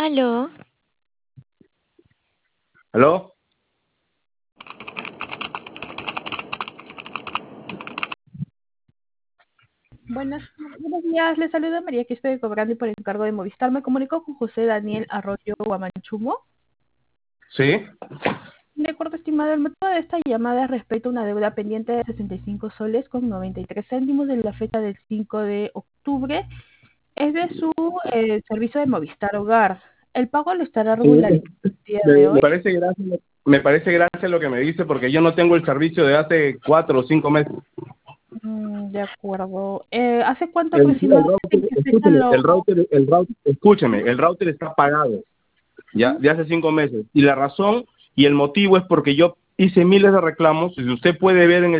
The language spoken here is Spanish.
Aló. ¿Aló? Buenos días, les saluda María, que estoy cobrando y por encargo de Movistar. Me comunico con José Daniel Arroyo Guamanchumo. ¿Sí? De acuerdo, estimado, el motivo de esta llamada es respecto a una deuda pendiente de 65 soles con 93 céntimos de la fecha del 5 de octubre. Es de su servicio de Movistar Hogar. El pago lo estará regularizando el día de hoy. Me parece gracia lo que me dice porque yo no tengo el servicio de hace 4 o 5 meses. De acuerdo. ¿Hace cuánto El aproximadamente router, en qué fecha escúcheme, lo...? escúcheme, el router está pagado ya de hace 5 meses y la razón y el motivo es porque yo hice miles de reclamos. Si usted puede ver en el